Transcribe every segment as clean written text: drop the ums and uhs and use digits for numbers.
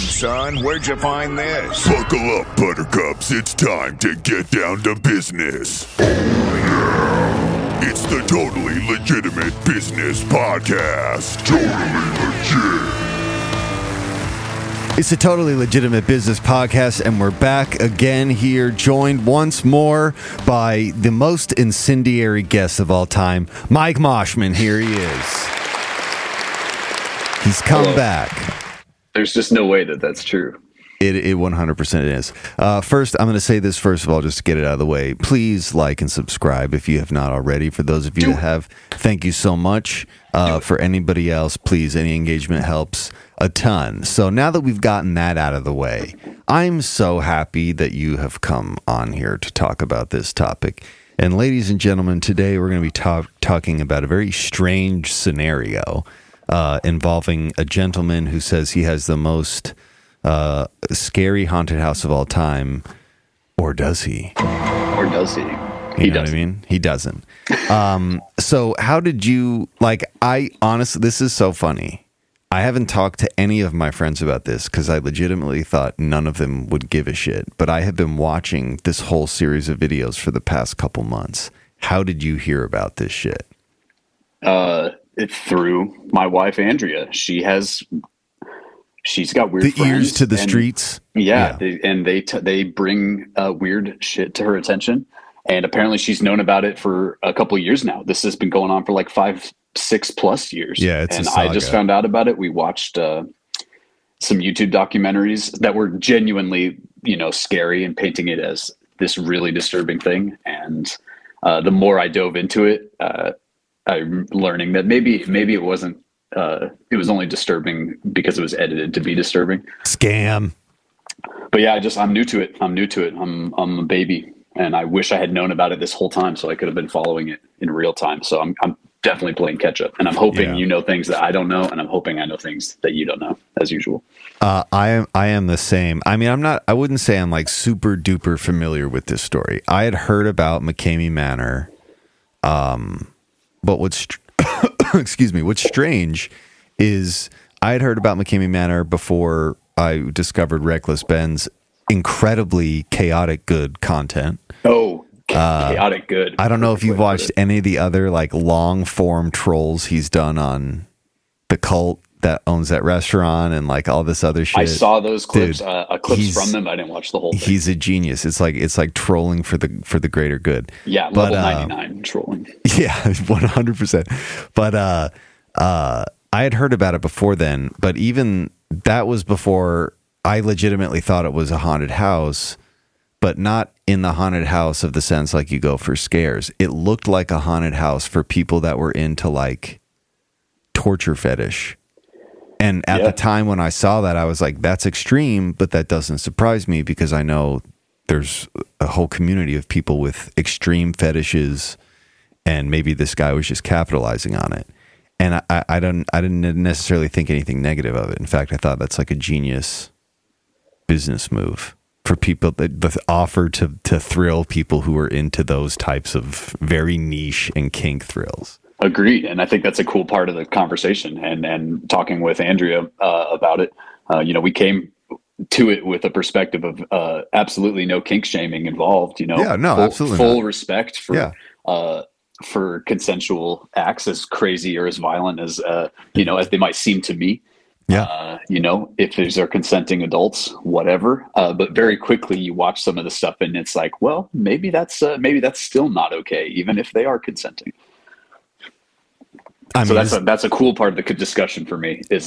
son. Where'd you find this? Buckle up, buttercups. It's time to get down to business. It's the Totally Legitimate Business Podcast. Totally legit. It's a Totally Legitimate Business Podcast, and we're back again here, joined once more by the most incendiary guest of all time, Mike Moshman. Here he is. He's come back. There's just no way that that's true. It 100% is. First, I'm going to say this first of all, just to get it out of the way. Please like and subscribe if you have not already. For those of you that have, thank you so much. For anybody else, please, any engagement helps a ton. So now that we've gotten that out of the way, I'm so happy that you have come on here to talk about this topic. And ladies and gentlemen, today we're going to be talking about a very strange scenario involving a gentleman who says he has the most scary haunted house of all time. Or does he? Or does he? You know what I mean? He doesn't. So how did you, I honestly, this is so funny. I haven't talked to any of my friends about this because I legitimately thought none of them would give a shit. But I have been watching this whole series of videos for the past couple months. How did you hear about this shit? It's through my wife, Andrea. She's got weird the friends. Ears to the streets. Yeah. They bring weird shit to her attention. And apparently she's known about it for a couple of years now. This has been going on for like 5-6+ years. Yeah, it's and a saga. I just found out about it. We watched some YouTube documentaries that were genuinely, scary and painting it as this really disturbing thing. And the more I dove into it, I'm learning that maybe it wasn't. It was only disturbing because it was edited to be disturbing. Scam. But yeah, I'm new to it. I'm a baby. And I wish I had known about it this whole time so I could have been following it in real time. So I'm definitely playing catch up. And I'm hoping you know things that I don't know. And I'm hoping I know things that you don't know, as usual. I am the same. I mean, I wouldn't say I'm like super duper familiar with this story. I had heard about McCamey Manor. But what's strange is I had heard about McCamey Manor before I discovered Reckless Ben's incredibly chaotic good content. Oh, chaotic good. I don't know if you've watched any of the other like long form trolls he's done on the cult that owns that restaurant and like all this other shit. I saw those clips, Dude, clips from them. I didn't watch the whole thing. He's a genius. It's like trolling for the greater good. Yeah, level 99 trolling. Yeah, 100%. But I had heard about it before then, but even that was before I legitimately thought it was a haunted house, but not in the haunted house of the sense like you go for scares. It looked like a haunted house for people that were into like torture fetish. And at the time when I saw that, I was like, that's extreme, but that doesn't surprise me because I know there's a whole community of people with extreme fetishes, and maybe this guy was just capitalizing on it. And I didn't necessarily think anything negative of it. In fact, I thought that's like a genius business move for people that the offer to thrill people who are into those types of very niche and kink thrills. Agreed. And I think that's a cool part of the conversation and talking with Andrea about it. We came to it with a perspective of absolutely no kink shaming involved, Yeah, no, absolutely full not. respect for consensual acts, as crazy or as violent as as they might seem to me. Yeah. If these are consenting adults, whatever. But very quickly you watch some of the stuff and it's like, well, maybe that's still not okay, even if they are consenting. I mean, so that's a cool part of the discussion for me. It's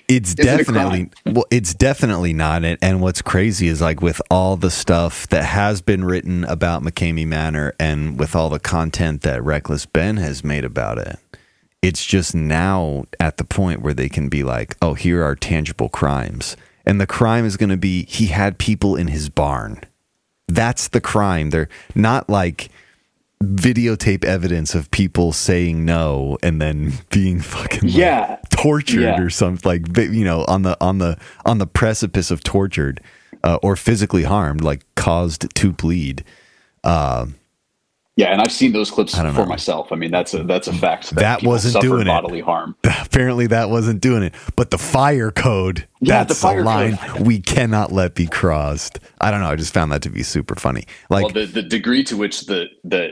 definitely not it. And what's crazy is like with all the stuff that has been written about McCamey Manor and with all the content that Reckless Ben has made about it, it's just now at the point where they can be like, oh, here are tangible crimes. And the crime is going to be he had people in his barn. That's the crime. They're not like videotape evidence of people saying no and then being fucking tortured or something, like, on the precipice of tortured or physically harmed, like caused to bleed. Yeah, and I've seen those clips I don't for know. myself. I mean, that's a fact. That people wasn't suffer doing it. bodily harm. Apparently that wasn't doing it. But the fire code, Yeah, that's the fire a line code. we cannot let be crossed. I don't know. I just found that to be super funny. Like, Well, the degree to which the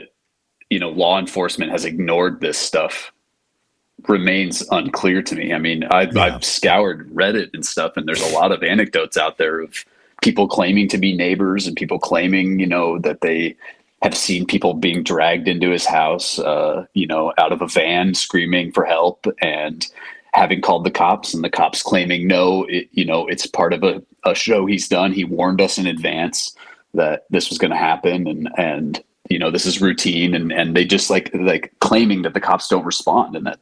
law enforcement has ignored this stuff remains unclear to me. I mean, I've scoured Reddit and stuff, and there's a lot of anecdotes out there of people claiming to be neighbors and people claiming, that they have seen people being dragged into his house, out of a van screaming for help and having called the cops, and the cops claiming, no, it's part of a show he's done. He warned us in advance that this was going to happen. And this is routine. And they just like claiming that the cops don't respond. And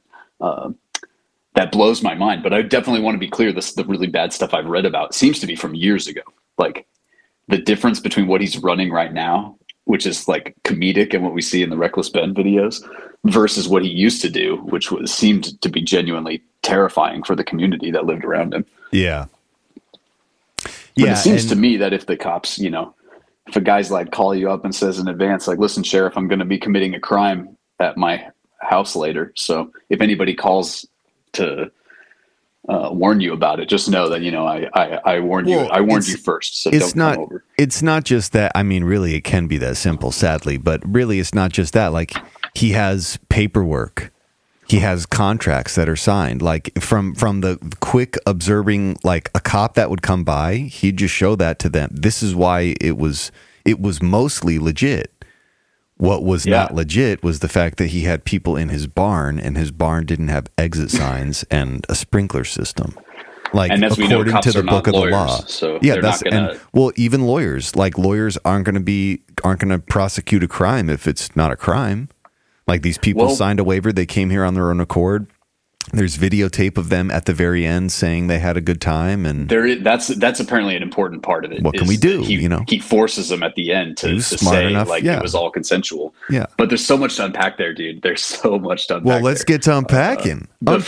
that blows my mind. But I definitely want to be clear. The really bad stuff I've read about seems to be from years ago. Like the difference between what he's running right now, which is like comedic and what we see in the Reckless Ben videos, versus what he used to do, which seemed to be genuinely terrifying for the community that lived around him. yeah. But it seems to me that if the cops, if a guy's like call you up and says in advance, like, listen, Sheriff, I'm going to be committing a crime at my house later. So if anybody calls to warn you about it, just know that, I warned you. I warned you first. So don't come over. It's not just that. I mean, really, it can be that simple, sadly. But really, it's not just that. Like, he has paperwork. He has contracts that are signed. Like, from the quick observing, like a cop that would come by, he'd just show that to them. This is why it was mostly legit. What was not legit was the fact that he had people in his barn, and his barn didn't have exit signs and a sprinkler system. Like, and as we know, according cops to the are book not of lawyers, the law. so Yeah, they're that's not gonna. and well, even lawyers aren't going to prosecute a crime if it's not a crime. Like, these people signed a waiver; they came here on their own accord. There's videotape of them at the very end saying they had a good time, and That's apparently an important part of it. What can we do? He forces them at the end to smart say enough, it was all consensual. Yeah. But there's so much to unpack there, dude. There's so much to unpack. well, let's get to unpacking.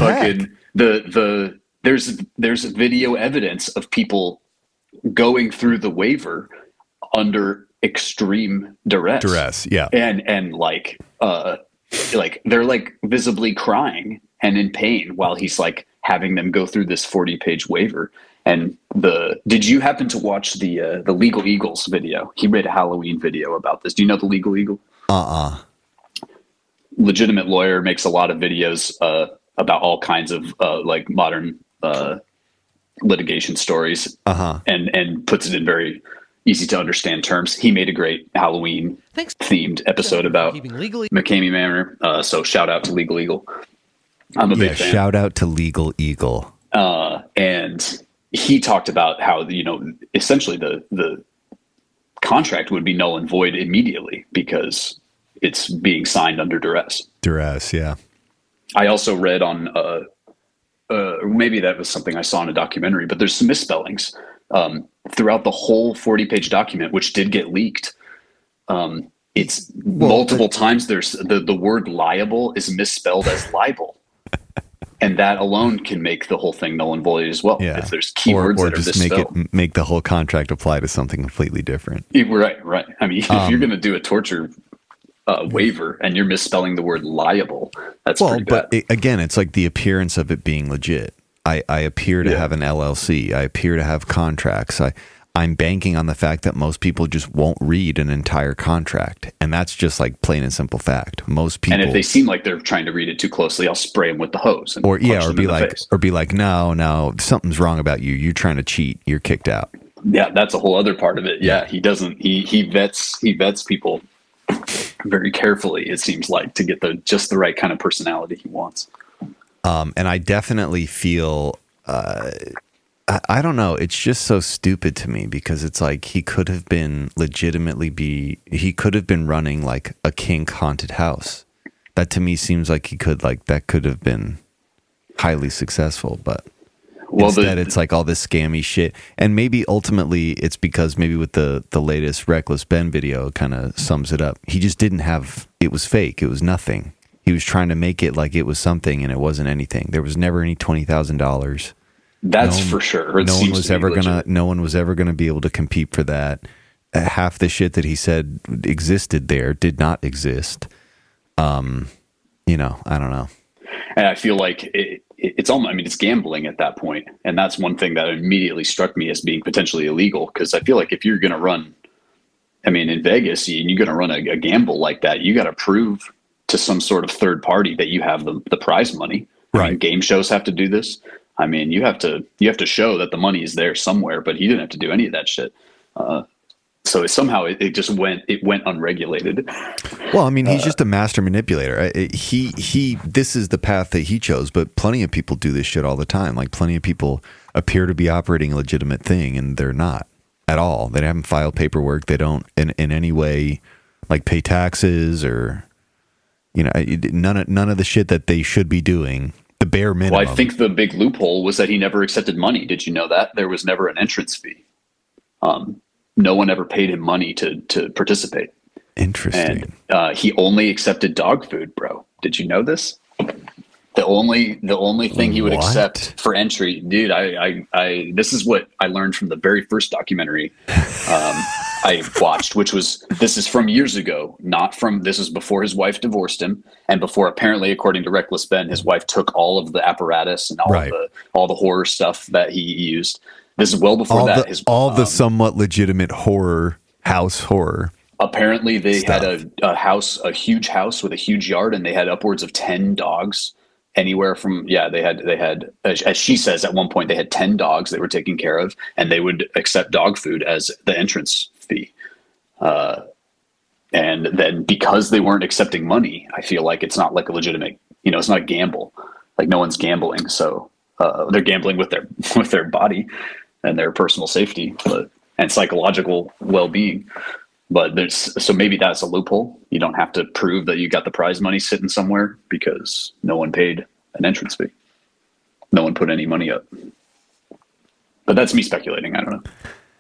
There's video evidence of people going through the waiver under extreme duress. Yeah. And like they're like visibly crying and in pain while he's like having them go through this 40-page waiver. And did you happen to watch the Legal Eagles video? He made a Halloween video about this. Do you know the Legal Eagle? Legitimate lawyer, makes a lot of videos about all kinds of like modern litigation stories, and puts it in very easy to understand terms. He made a great Halloween themed episode about McCamey Manor. So shout out to Legal Eagle. I'm a big fan. Shout out to Legal Eagle. And he talked about how, essentially the contract would be null and void immediately because it's being signed under duress. Yeah. I also read on, maybe that was something I saw in a documentary, but there's some misspellings throughout the whole 40-page document, which did get leaked. It's multiple times. There's the word liable is misspelled as libel. And that alone can make the whole thing null and void as well. Yeah. If there's keywords or that are just misspelled. make the whole contract apply to something completely different. Right. I mean, if you're going to do a torture waiver and you're misspelling the word liable, that's pretty bad. But again, it's like the appearance of it being legit. I appear to have an LLC. I appear to have contracts. I'm banking on the fact that most people just won't read an entire contract. And that's just like plain and simple fact. Most people. And if they seem like they're trying to read it too closely, I'll spray them with the hose. And be like, no, something's wrong about you. You're trying to cheat. You're kicked out. Yeah, that's a whole other part of it. Yeah, he vets people very carefully, it seems like, to get just the right kind of personality he wants. And I definitely feel, I don't know. It's just so stupid to me because it's like he could have been he could have been running like a kink haunted house. That to me seems like that could have been highly successful, but instead it's like all this scammy shit. And maybe ultimately it's because maybe with the latest Reckless Ben video kind of sums it up. He just didn't have, it was fake. It was nothing. He was trying to make it like it was something and it wasn't anything. There was never any $20,000. That's for sure. No one was ever gonna be able to compete for that. half the shit that he said existed there did not exist. You know, I don't know. And I feel like it's almost, I mean, it's gambling at that point. And that's one thing that immediately struck me as being potentially illegal. Because I feel like if you're going to run, I mean, in Vegas, and you're going to run a gamble like that, you got to prove to some sort of third party that you have the prize money. Right. I mean, game shows have to do this. I mean, you have to show that the money is there somewhere, but he didn't have to do any of that shit. So it just went unregulated. Well, I mean, he's just a master manipulator. This is the path that he chose, but plenty of people do this shit all the time. Like, plenty of people appear to be operating a legitimate thing, and they're not at all. They haven't filed paperwork. They don't in any way like pay taxes or, you know, none of the shit that they should be doing. The bare minimum. Well, I think the big loophole was that he never accepted money. Did you know that? There was never an entrance fee. No one ever paid him money to participate. Interesting. And he only accepted dog food, bro. Did you know this? The only thing he would accept for entry, dude. I this is what I learned from the very first documentary I watched, this is from years ago, this is before his wife divorced him, and before, apparently, according to Reckless Ben, his wife took all of the apparatus and all the horror stuff that he used. This is well before the somewhat legitimate house horror. Apparently, they had a huge house with a huge yard, and they had upwards of 10 dogs. Anywhere from they had as she says, at one point they had 10 dogs they were taking care of, and they would accept dog food as the entrance fee. And then because they weren't accepting money, I feel like it's not like a legitimate, you know, it's not a gamble. Like, no one's gambling, so they're gambling with their body and their personal safety, and psychological well-being. But so maybe that's a loophole. You don't have to prove that you got the prize money sitting somewhere because no one paid an entrance fee. No one put any money up. But that's me speculating. I don't know.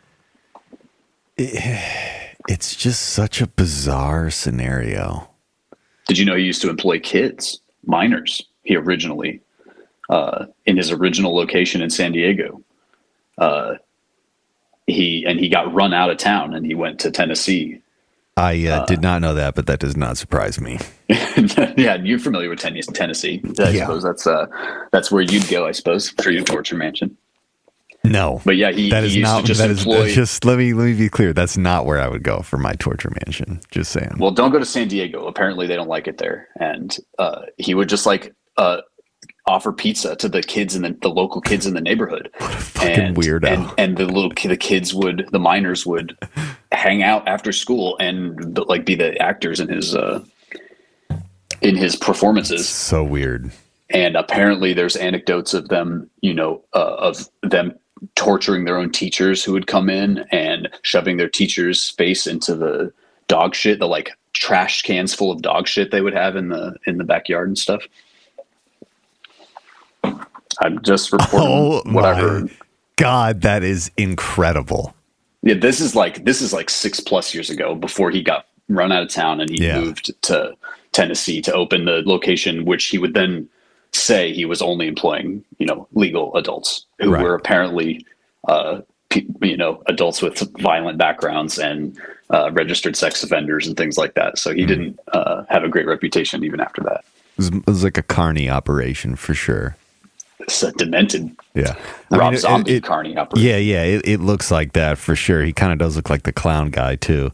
It's just such a bizarre scenario. Did you know he used to employ kids, minors? He originally, in his original location in San Diego, he got run out of town and he went to Tennessee. I did not know that, but that does not surprise me. Yeah, you're familiar with Tennessee. I suppose that's where you'd go, I suppose, for your torture mansion. No, but yeah, he used to just employ. Just let me be clear. That's not where I would go for my torture mansion. Just saying. Well, don't go to San Diego. Apparently, they don't like it there, and he would just offer pizza to the kids and the local kids in the neighborhood. What a fucking weirdo. And the minors would hang out after school and like be the actors in his performances. So weird. And apparently there's anecdotes of them, of them torturing their own teachers who would come in and shoving their teacher's face into the dog shit, the like trash cans full of dog shit they would have in the backyard and stuff. I'm just reporting what I heard. God, that is incredible. Yeah, this is like 6+ years ago, before he got run out of town and he moved to Tennessee to open the location, which he would then say he was only employing, legal adults who were apparently, adults with violent backgrounds and registered sex offenders and things like that. So he didn't have a great reputation even after that. It was like a carny operation for sure. It's a demented, Rob Zombie carny operation. Yeah, it looks like that for sure. He kind of does look like the clown guy too.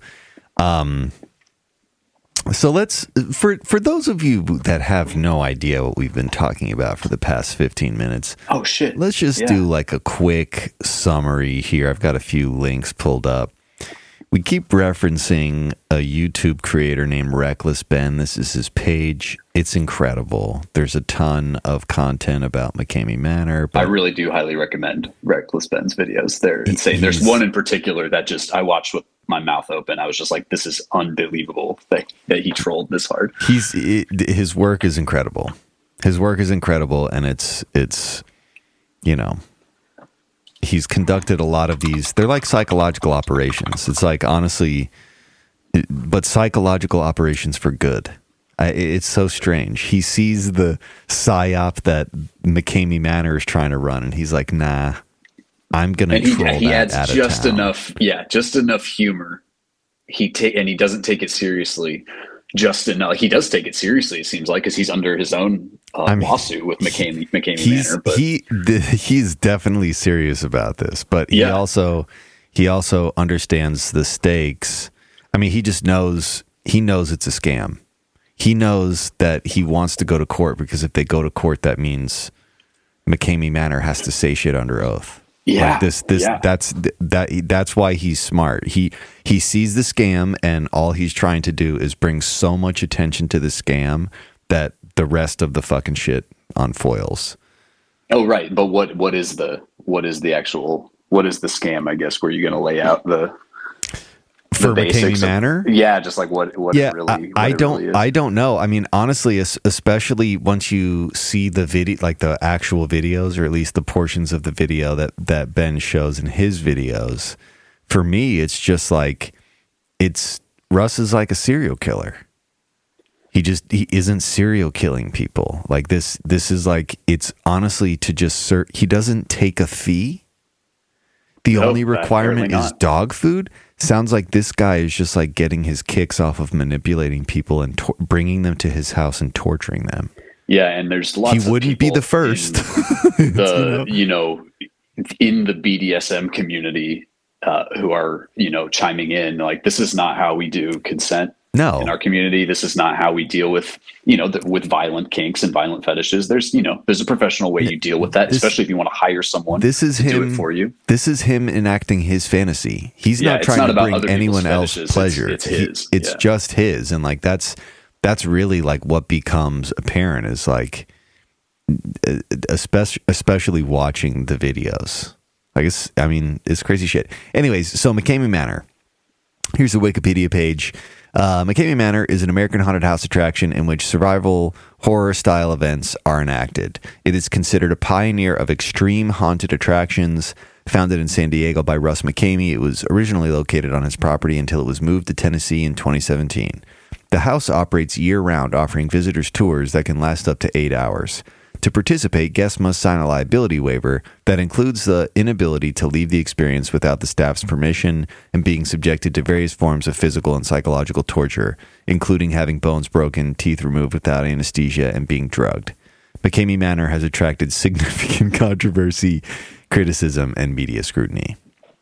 So let's, for those of you that have no idea what we've been talking about for the past 15 minutes. Oh shit. Let's just do like a quick summary here. I've got a few links pulled up. We keep referencing a YouTube creator named Reckless Ben. This is his page. It's incredible. There's a ton of content about McCamey Manor. I really do highly recommend Reckless Ben's videos. They're insane. There's one in particular that I watched with my mouth open. I was just like, this is unbelievable that he trolled this hard. His work is incredible. His work is incredible, and it's he's conducted a lot of these. They're like psychological operations. It's like, honestly, but psychological operations for good. It's so strange. He sees the psyop that McCamey Manor is trying to run, and he's like, nah, I'm going to troll that out of town. Just enough humor he doesn't take it seriously just enough. He does take it seriously, it seems like, because he's under his own lawsuit with McCamey Manor. But he's definitely serious about this, but he also understands the stakes. I mean, he knows it's a scam. He knows that he wants to go to court because if they go to court, that means McCamey Manor has to say shit under oath. Yeah, that's why he's smart. He sees the scam, and all he's trying to do is bring so much attention to the scam that the rest of the fucking shit unfoils. Oh, right. But what is the scam? I guess where you're going to lay out the McCamey Manor? Yeah, just like what yeah, it really. I don't know. I mean, honestly, especially once you see the video, like the actual videos, or at least the portions of the video that Ben shows in his videos. For me, it's just like Russ is like a serial killer. He isn't serial killing people. Like this is like, it's honestly to just he doesn't take a fee. The only requirement is dog food. Sounds like this guy is just like getting his kicks off of manipulating people and bringing them to his house and torturing them. Yeah, and there's lots. He wouldn't be the first. In the BDSM community, who are chiming in like, this is not how we do consent. No. In our community, this is not how we deal with, with violent kinks and violent fetishes. There's a professional way you deal with that, especially if you want to hire someone to do it for you. This is him enacting his fantasy. He's not trying to bring anyone else pleasure. It's his. It's just his. And like, that's really like what becomes apparent is like, especially watching the videos. I mean, it's crazy shit. Anyways, so McCamey Manor. Here's the Wikipedia page. McCamey Manor is an American haunted house attraction in which survival horror-style events are enacted. It is considered a pioneer of extreme haunted attractions. Founded in San Diego by Russ McCamey, it was originally located on his property until it was moved to Tennessee in 2017. The house operates year-round, offering visitors tours that can last up to 8 hours. To participate, guests must sign a liability waiver that includes the inability to leave the experience without the staff's permission and being subjected to various forms of physical and psychological torture, including having bones broken, teeth removed without anesthesia, and being drugged. McCamey Manor has attracted significant controversy, criticism, and media scrutiny.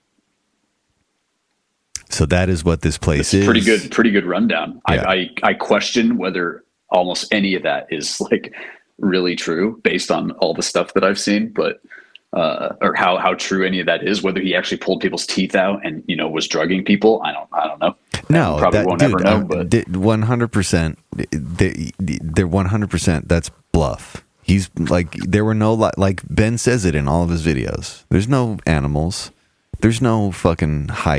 So that is what this place is. Pretty good rundown. Yeah. I question whether almost any of that is like really true based on all the stuff that I've seen, but or how true any of that is, whether he actually pulled people's teeth out and was drugging people. I don't know. No, probably won't ever know. But 100%, they're 100%. That's bluff. He's like, there were no, like Ben says it in all of his videos. There's no animals. There's no fucking high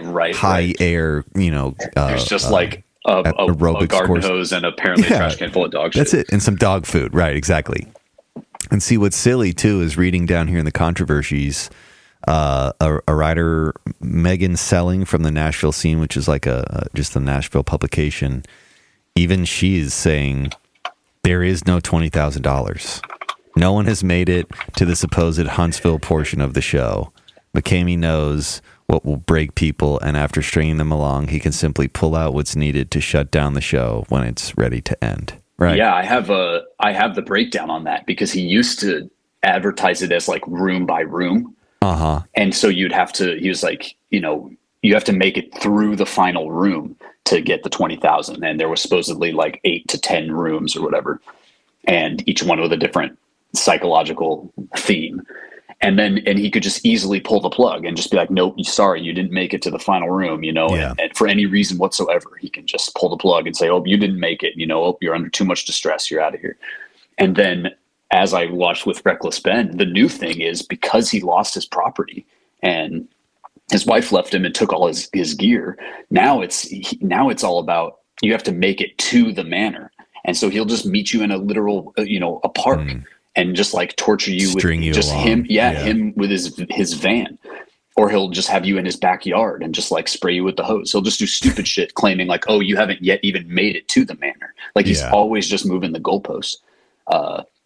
air. There's just like a garden hose and apparently a trash can full of dog shit. That's it. And some dog food. Right, exactly. And see, what's silly, too, is reading down here in the controversies, a writer, Megan Selling from the Nashville Scene, which is like just a Nashville publication, even she is saying there is no $20,000. No one has made it to the supposed Huntsville portion of the show. McCamey knows what will break people, and after stringing them along, he can simply pull out what's needed to shut down the show when it's ready to end. Right? Yeah, I have the breakdown on that because he used to advertise it as like room by room. And so he was like, you have to make it through the final room to get the 20,000. And there was supposedly like 8 to 10 rooms or whatever, and each one with a different psychological theme. And he could just easily pull the plug and just be like, nope, sorry, you didn't make it to the final room, and for any reason whatsoever, he can just pull the plug and say, oh, you didn't make it, oh, you're under too much distress, you're out of here. And then as I watched with Reckless Ben, the new thing is because he lost his property and his wife left him and took all his gear, now it's all about, you have to make it to the manor. And so he'll just meet you in a literal, a park. And just like torture you String with you just along. him with his van, or he'll just have you in his backyard and just like spray you with the hose. He'll just do stupid shit, claiming like, oh, you haven't yet even made it to the manor. Like he's always just moving the goalpost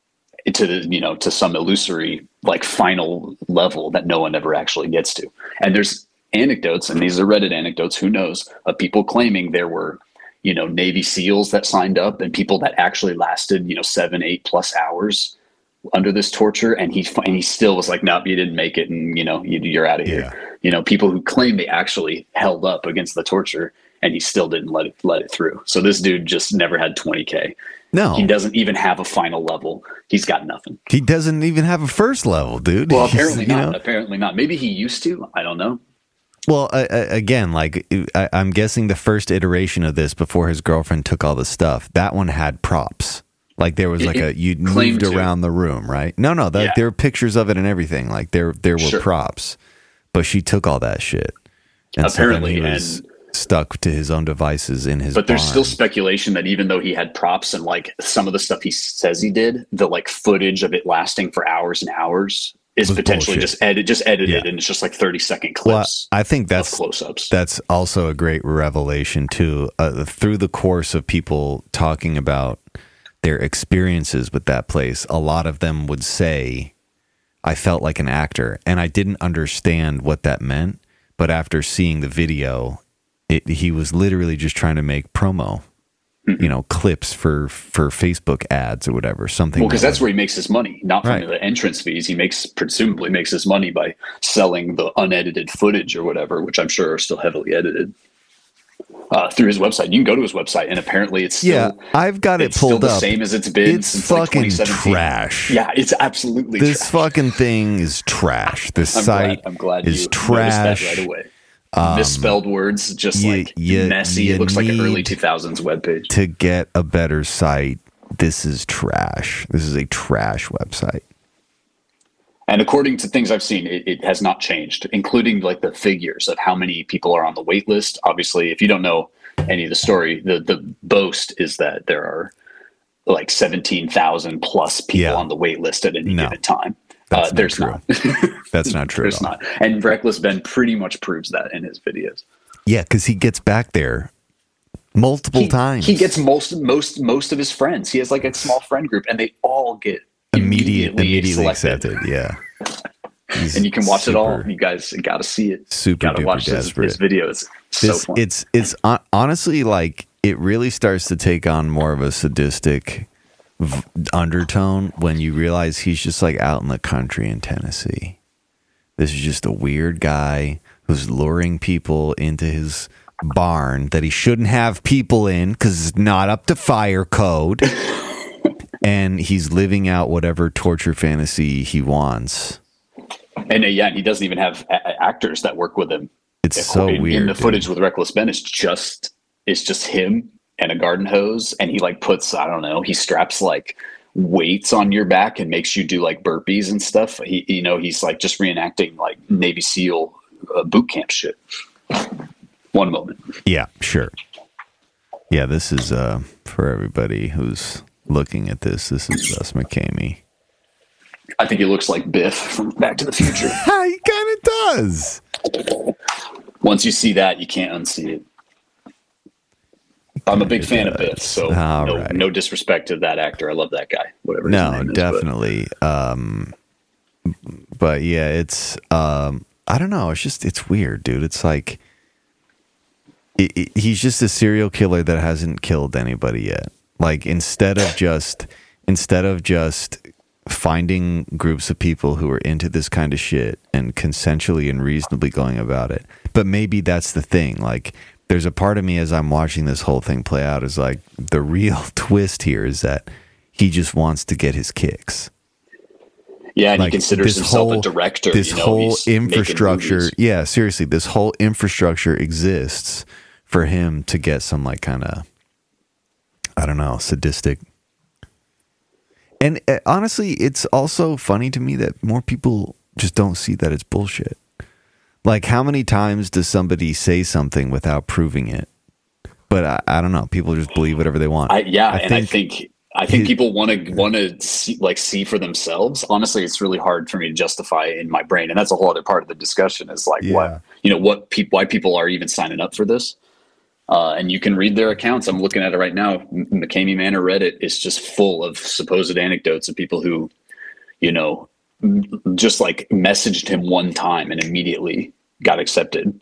to some illusory like final level that no one ever actually gets to. And there's anecdotes, and these are Reddit anecdotes, who knows, of people claiming there were, Navy SEALs that signed up and people that actually lasted, 7, 8+ hours under this torture. And he still was like, nope, you didn't make it. And, you're out of here. People who claim they actually held up against the torture, and he still didn't let it through. So this dude just never had 20K. No, he doesn't even have a final level. He's got nothing. He doesn't even have a first level, dude. Well, apparently not. Apparently not. Maybe he used to. I don't know. Well, again, like I'm guessing the first iteration of this before his girlfriend took all the stuff, that one had props. Like there was you moved around the room, right? No, there were pictures of it and everything. Like there were props, but she took all that shit. And apparently, so he was stuck to his own devices in his. But there's still speculation that even though he had props and like some of the stuff he says he did, the like footage of it lasting for hours and hours is potentially bullshit. just edited, and it's just like 30-second clips. Well, I think that's close-ups. That's also a great revelation too. Through the course of people talking about their experiences with that place, a lot of them would say, "I felt like an actor," and I didn't understand what that meant. But after seeing the video, he was literally just trying to make promo. Clips for Facebook ads or whatever, something. Well, because that's where he makes his money, not from the entrance fees. He presumably makes his money by selling the unedited footage or whatever, which I'm sure are still heavily edited through his website. You can go to his website, and apparently it's still, I've got it pulled still up. The same as it's been it's since fucking like 2017. Trash. Yeah, it's absolutely this trash. Fucking thing is trash. This site I'm glad is you trash noticed that right away. Misspelled words, just messy. It looks like an early 2000s webpage. To get a better site, this is trash. This is a trash website. And according to things I've seen, it has not changed, including like the figures of how many people are on the wait list. Obviously, if you don't know any of the story, the boast is that there are like 17,000 plus people on the wait list at any given time. There's not. That's not true. There's not. And Reckless Ben pretty much proves that in his videos. Yeah, because he gets back there multiple times. He gets most of his friends. He has like a small friend group, and they all get immediately accepted. Yeah. And you can watch it all. You guys got to see it. Super gotta watch desperate. This video. It's so fun. It's honestly like it really starts to take on more of a sadistic undertone when you realize he's just like out in the country in Tennessee. This is just a weird guy who's luring people into his barn that he shouldn't have people in because it's not up to fire code. And he's living out whatever torture fantasy he wants. And he doesn't even have actors that work with him. It's so weird. In the footage with Reckless Ben, it's just him and a garden hose, and he like puts, I don't know, he straps like weights on your back and makes you do like burpees and stuff. He's like just reenacting like Navy SEAL boot camp shit. One moment. Yeah, sure. Yeah, this is for everybody who's looking at this. This is Russ McCamey. I think he looks like Biff from Back to the Future. He kind of does. Once you see that, you can't unsee it. I'm a big fan of Biff, so no disrespect to that actor. I love that guy. Whatever. His name is, definitely. But yeah, it's I don't know. It's weird, dude. It's like he's just a serial killer that hasn't killed anybody yet. Like instead of just finding groups of people who are into this kind of shit and consensually and reasonably going about it. But maybe that's the thing. Like there's a part of me as I'm watching this whole thing play out is like the real twist here is that he just wants to get his kicks. Yeah, and like, he considers himself a director. This whole infrastructure, seriously, this whole infrastructure exists for him to get some like kind of, I don't know, sadistic. And honestly, it's also funny to me that more people just don't see that it's bullshit. Like, how many times does somebody say something without proving it? But I don't know. People just believe whatever they want. I think people want to see for themselves. Honestly, it's really hard for me to justify in my brain, and that's a whole other part of the discussion. Is like why people are even signing up for this. And you can read their accounts. I'm looking at it right now. McCamey Manor Reddit is just full of supposed anecdotes of people who, just like messaged him one time and immediately got accepted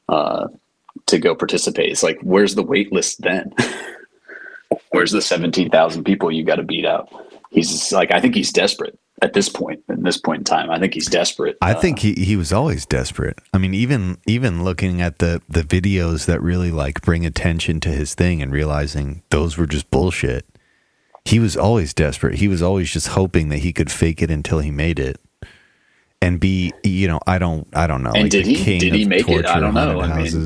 to go participate. It's like, where's the wait list then? Where's the 17,000 people you got to beat out? He's like, I think he's desperate at this point. In time, I think he's desperate. I think he was always desperate. I mean, even looking at the videos that really like bring attention to his thing and realizing those were just bullshit. He was always desperate. He was always just hoping that he could fake it until he made it and be, I don't know. And like did he make it? I don't know.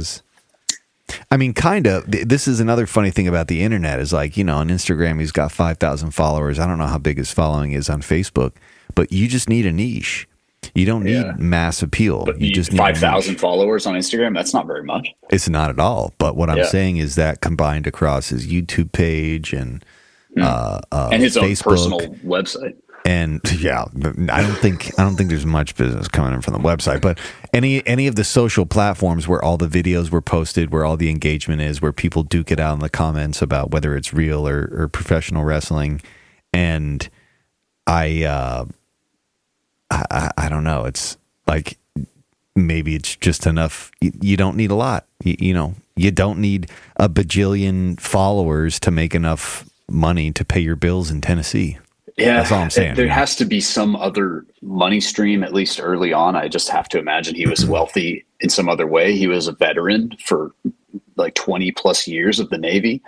I mean, kind of. This is another funny thing about the internet is like, on Instagram, he's got 5,000 followers. I don't know how big his following is on Facebook, but you just need a niche. You don't need mass appeal. But you just need 5,000 followers on Instagram. That's not very much. It's not at all. But what I'm saying is that combined across his YouTube page and his own Facebook, personal website. And I don't think there's much business coming in from the website, but any of the social platforms where all the videos were posted, where all the engagement is, where people duke it out in the comments about whether it's real or professional wrestling, and I don't know. It's like maybe it's just enough. You don't need a lot. You don't need a bajillion followers to make enough money to pay your bills in Tennessee. Yeah, that's all I'm saying. There has to be some other money stream, at least early on. I just have to imagine he was wealthy in some other way. He was a veteran for like 20 plus years of the Navy.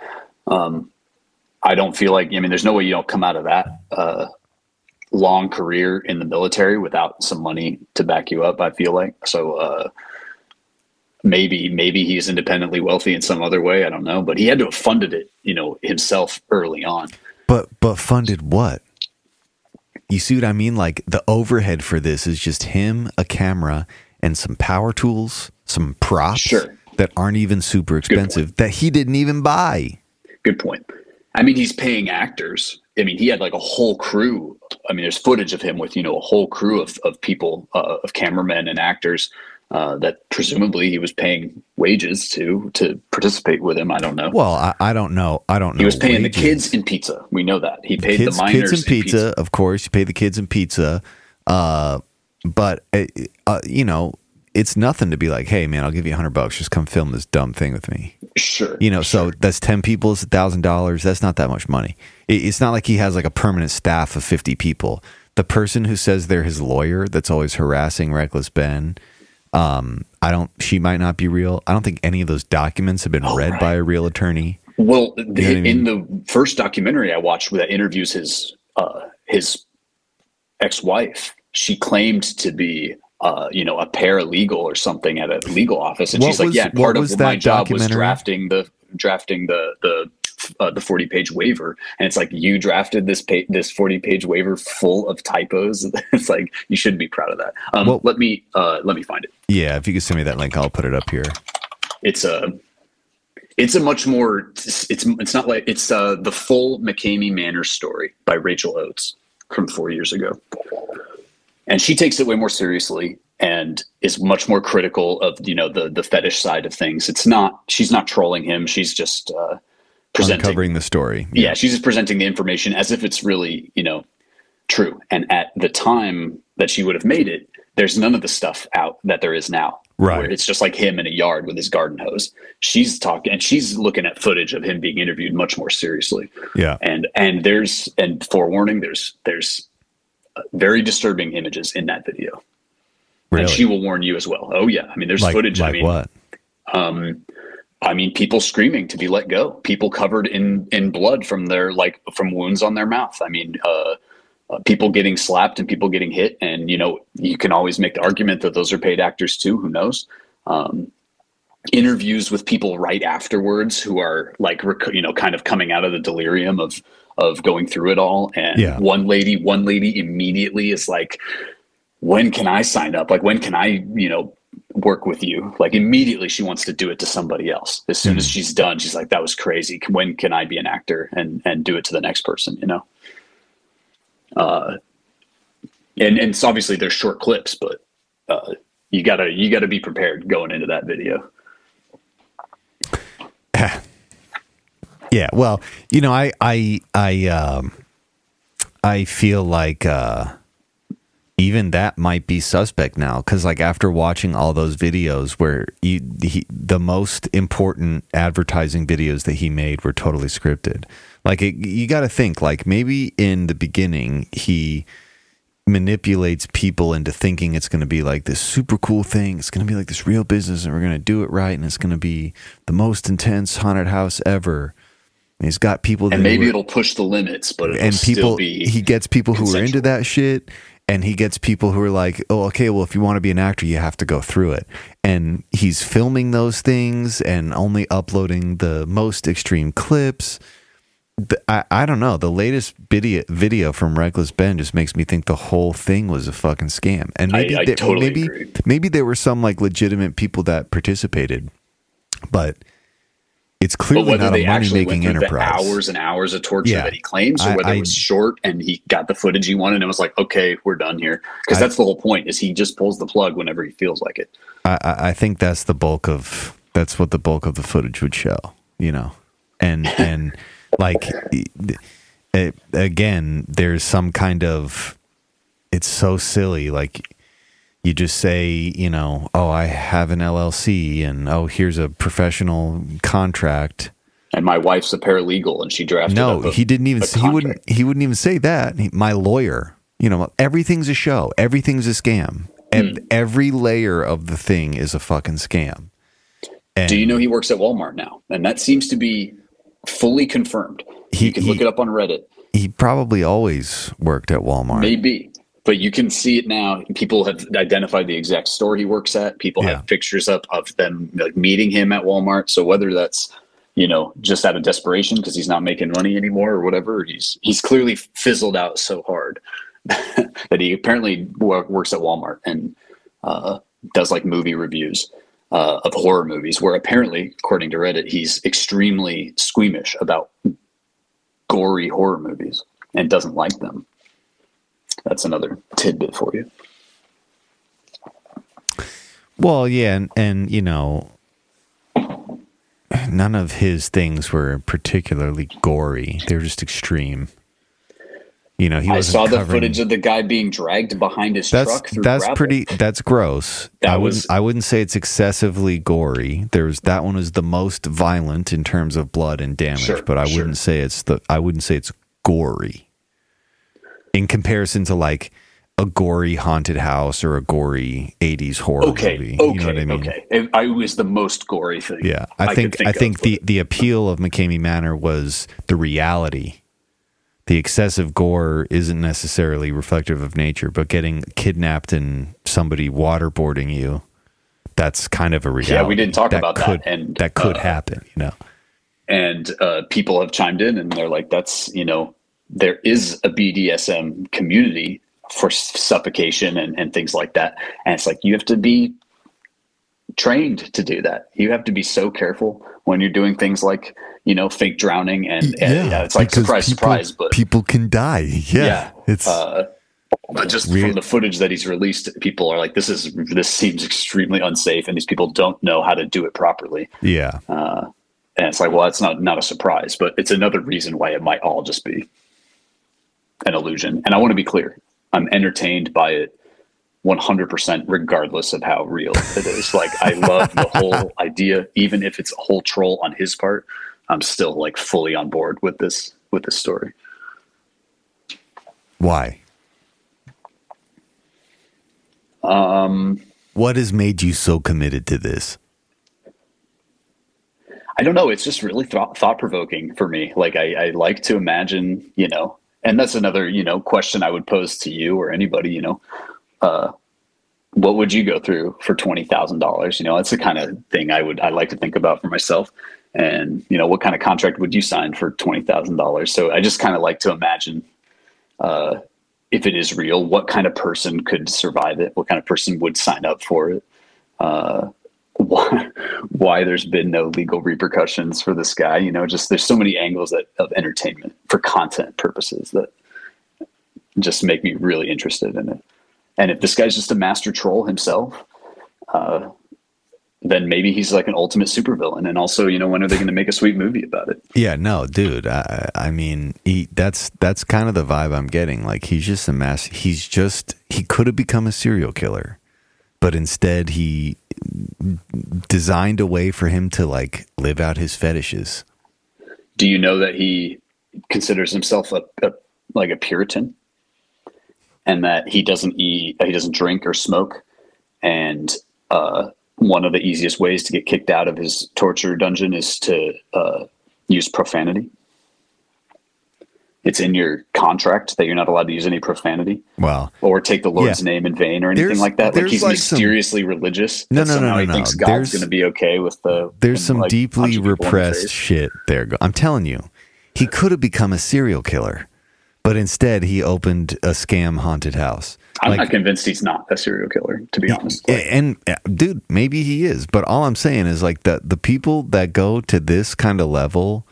I don't feel like, there's no way you don't come out of that long career in the military without some money to back you up, I feel like. So maybe he's independently wealthy in some other way. I don't know, but he had to have funded it, himself early on. But funded what? You see what I mean? Like the overhead for this is just him, a camera, and some power tools, some props that aren't even super expensive that he didn't even buy. Good point. He's paying actors. He had like a whole crew. There's footage of him with, a whole crew of people, of cameramen and actors that presumably he was paying wages to participate with him. I don't know. Well, I don't know. He was paying wages. The kids in pizza. We know that. He paid the minors kids in pizza. Of course, you pay the kids in pizza. But it's nothing to be like, hey man, I'll give you $100. Just come film this dumb thing with me. Sure. So that's 10 people. It's $1,000. That's not that much money. It's not like he has like a permanent staff of 50 people. The person who says they're his lawyer that's always harassing Reckless Ben, she might not be real. I don't think any of those documents have been read by a real attorney. Well, in the first documentary I watched that interviews his ex-wife, she claimed to be a paralegal or something at a legal office, and she's like, part of my job was drafting the 40-page waiver, and it's like, you drafted this 40-page waiver full of typos. It's like, you shouldn't be proud of that. Let me find it. Yeah, if you could send me that link, I'll put it up here. It's a much more. It's not like it's the full McCamey Manor story by Rachel Oates from 4 years ago, and she takes it way more seriously and is much more critical of the fetish side of things. She's not trolling him. She's just uncovering the story. Yeah, she's just presenting the information as if it's really, true. And at the time that she would have made it, there's none of the stuff out that there is now. Right. Where it's just like him in a yard with his garden hose. She's talking, and she's looking at footage of him being interviewed much more seriously. Yeah. And forewarning, there's very disturbing images in that video. Really? And she will warn you as well. Oh yeah. There's footage. Like what? People screaming to be let go, people covered in blood from wounds on their mouth. People getting slapped and people getting hit. And, you can always make the argument that those are paid actors too. Who knows? Interviews with people right afterwards who are kind of coming out of the delirium of going through it all. And one lady immediately is like, when can I sign up? Like, when can I, work with you? Like, immediately she wants to do it to somebody else. As soon as she's done, she's like, that was crazy. When can I be an actor and do it to the next person, and it's obviously there's short clips, but you gotta be prepared going into that video. Yeah. Well, I feel like, even that might be suspect now, because like after watching all those videos where the most important advertising videos that he made were totally scripted. Like you got to think, like maybe in the beginning he manipulates people into thinking it's going to be like this super cool thing. It's going to be like this real business, and we're going to do it right, and it's going to be the most intense haunted house ever. And he's got people, and maybe it'll push the limits, but it'll still be. He gets people consensual. who are into that shit. And he gets people who are like, oh, okay, well, if you want to be an actor, you have to go through it. And he's filming those things and only uploading the most extreme clips. I don't know. The latest video from Reckless Ben just makes me think the whole thing was a fucking scam. And maybe I totally agree. Maybe there were some like legitimate people that participated, but it's clearly not a money-making enterprise. The hours and hours of torture that he claims, or whether it was short and he got the footage he wanted and it was like, okay, we're done here. Because that's the whole point, is he just pulls the plug whenever he feels like it. I think that's what the bulk of the footage would show, you know? And like, again, there's some kind of, it's so silly, like, you just say, you know, oh, I have an LLC, and oh, here's a professional contract. And my wife's a paralegal, and she drafted. No, he didn't even. He wouldn't even say that. My lawyer, you know, everything's a show. Everything's a scam. And every layer of the thing is a fucking scam. And do you know he works at Walmart now? And that seems to be fully confirmed. You can look it up on Reddit. He probably always worked at Walmart. Maybe. But you can see it now. People have identified the exact store he works at. People have pictures up of them like meeting him at Walmart. So whether that's, you know, just out of desperation because he's not making money anymore or whatever, he's clearly fizzled out so hard that he apparently works at Walmart and does like movie reviews of horror movies, where apparently, according to Reddit, he's extremely squeamish about gory horror movies and doesn't like them. That's another tidbit for you. Well, yeah, and you know, none of his things were particularly gory. They were just extreme. You know, I saw the footage of the guy being dragged behind his truck through gravel. That's gross. I wouldn't say it's excessively gory. That one was the most violent in terms of blood and damage, but I wouldn't say it's gory. In comparison to like a gory haunted house or a gory 80s horror movie. You know what I mean? Okay. It was the most gory thing. Yeah. I think the appeal of McCamey Manor was the reality. The excessive gore isn't necessarily reflective of nature, but getting kidnapped and somebody waterboarding you, that's kind of a reality. Yeah, we didn't talk about that. And that could happen, you know. And people have chimed in and they're like, that's, you know, there is a BDSM community for suffocation and things like that. And it's like, you have to be trained to do that. You have to be so careful when you're doing things like, you know, fake drowning and it's like surprise, but people can die. Yeah. It's but just from the footage that he's released, people are like, this seems extremely unsafe. And these people don't know how to do it properly. Yeah. And it's like, well, that's not a surprise, but it's another reason why it might all just be an illusion. And I want to be clear. I'm entertained by it 100% regardless of how real it is. Like, I love the whole idea, even if it's a whole troll on his part. I'm still like fully on board with this story. Why? What has made you so committed to this? I don't know. It's just really thought-provoking for me. Like, I like to imagine, you know, and that's another, you know, question I would pose to you or anybody, you know, what would you go through for $20,000? You know, that's the kind of thing I like to think about for myself. And, you know, what kind of contract would you sign for $20,000? So I just kind of like to imagine, if it is real, what kind of person could survive it? What kind of person would sign up for it? Why there's been no legal repercussions for this guy? You know, just there's so many angles of entertainment for content purposes that just make me really interested in it. And if this guy's just a master troll himself, then maybe he's like an ultimate supervillain. And also, when are they going to make a sweet movie about it? Yeah, no, dude. I mean, that's kind of the vibe I'm getting. Like, he's just a mass. He could have become a serial killer, but instead he designed a way for him to like live out his fetishes. Do you know that he considers himself a Puritan, and that he doesn't drink or smoke, and one of the easiest ways to get kicked out of his torture dungeon is to use profanity. It's in your contract that you're not allowed to use any profanity. Wow. Or take the Lord's name in vain or anything like that. Like, he's like mysteriously religious. No. He thinks God's going to be okay with the. There's some deeply repressed shit there. I'm telling you, he could have become a serial killer, but instead he opened a scam haunted house. I'm not convinced he's not a serial killer, to be honest. And dude, maybe he is, but all I'm saying is like the people that go to this kind of level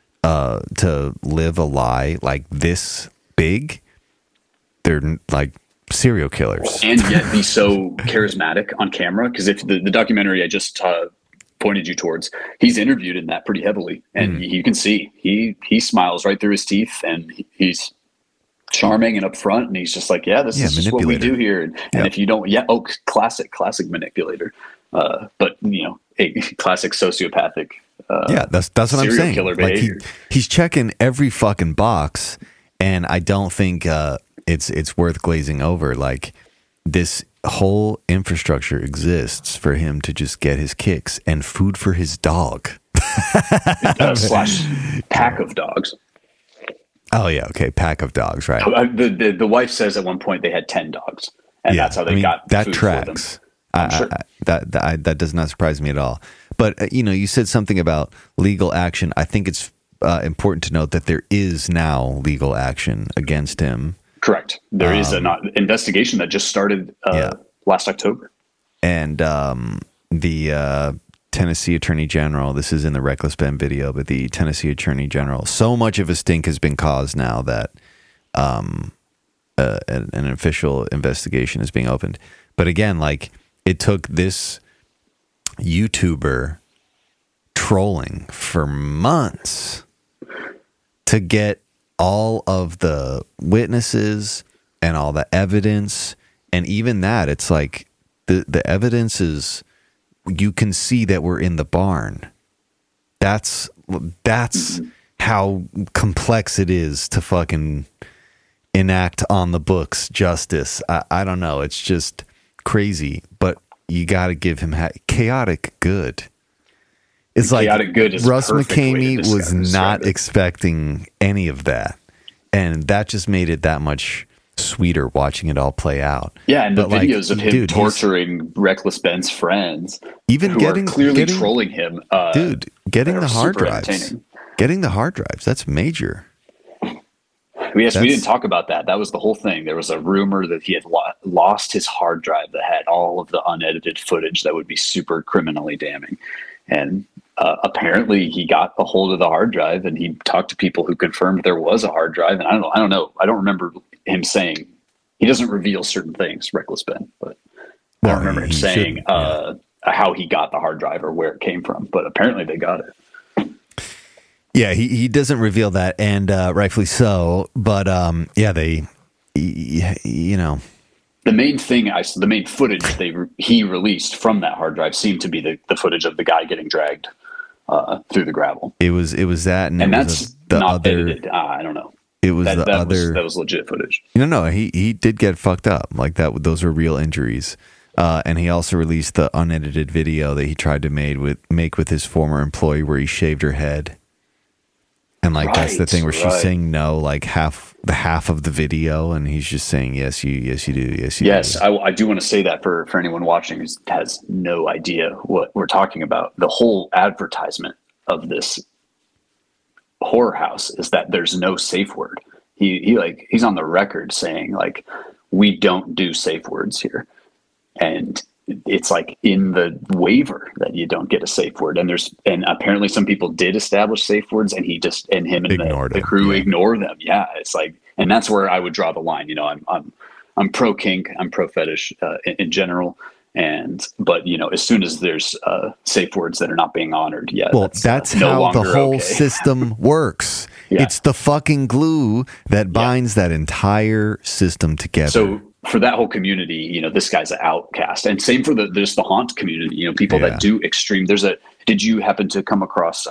to live a lie like this big, they're like serial killers. And yet be so charismatic on camera, because if the documentary I just pointed you towards, he's interviewed in that pretty heavily, and you can see he smiles right through his teeth, and he's charming and upfront, and he's just like, this is just what we do here. And if you don't, classic manipulator, but a classic sociopathic. That's what I'm saying. Killer like behavior. He's checking every fucking box, and I don't think it's worth glazing over. Like, this whole infrastructure exists for him to just get his kicks and food for his dog. Slash pack of dogs. Oh yeah, okay, pack of dogs, right? The wife says at one point they had 10 dogs, and that's how they got that food tracks. For them. Sure. That does not surprise me at all. But you said something about legal action. I think it's important to note that there is now legal action against him. Correct. There is an investigation that just started last October, and the Tennessee Attorney General, this is in the Reckless Ben video, but the Tennessee Attorney General, so much of a stink has been caused now that an official investigation is being opened. But again, like, it took this YouTuber trolling for months to get all of the witnesses and all the evidence. And even that, it's like the evidence is, you can see that we're in the barn. That's how complex it is to fucking enact on the books justice. I don't know. It's just crazy, but you got to give him chaotic good. It's like chaotic good is Russ McKamey was not expecting any of that, and that just made it that much sweeter watching it all play out. Yeah, and the videos of him torturing Reckless Ben's friends, even who are clearly trolling him. Getting the hard drives. Getting the hard drives, that's major. Yes, we didn't talk about that. That was the whole thing. There was a rumor that he had lost his hard drive that had all of the unedited footage that would be super criminally damning. And apparently he got a hold of the hard drive, and he talked to people who confirmed there was a hard drive. And I don't know. I don't remember him saying, he doesn't reveal certain things, Reckless Ben, but I don't remember him saying how he got the hard drive or where it came from. But apparently they got it. Yeah, he doesn't reveal that, and rightfully so. But the main thing, the main footage he released from that hard drive seemed to be the footage of the guy getting dragged through the gravel. It was that, and that's not edited. I don't know. It was that was legit footage. No, he did get fucked up like that. Those were real injuries. And he also released the unedited video that he tried to make with his former employee, where he shaved her head. And that's the thing where she's saying no, like half of the video, and he's just saying yes, you do, yes, you do. Yes, I do want to say that for anyone watching who has no idea what we're talking about. The whole advertisement of this horror house is that there's no safe word. He's on the record saying, like, we don't do safe words here, and it's like in the waiver that you don't get a safe word, and apparently some people did establish safe words, and him and the crew ignore them. Yeah, it's like, and that's where I would draw the line. I'm pro kink, I'm pro fetish in general, But as soon as there's safe words that are not being honored, that's no how the longer whole okay. system works. Yeah. It's the fucking glue that binds that entire system together. So for that whole community, this guy's an outcast, and same for there's the haunt community. People that do extreme. Did you happen to come across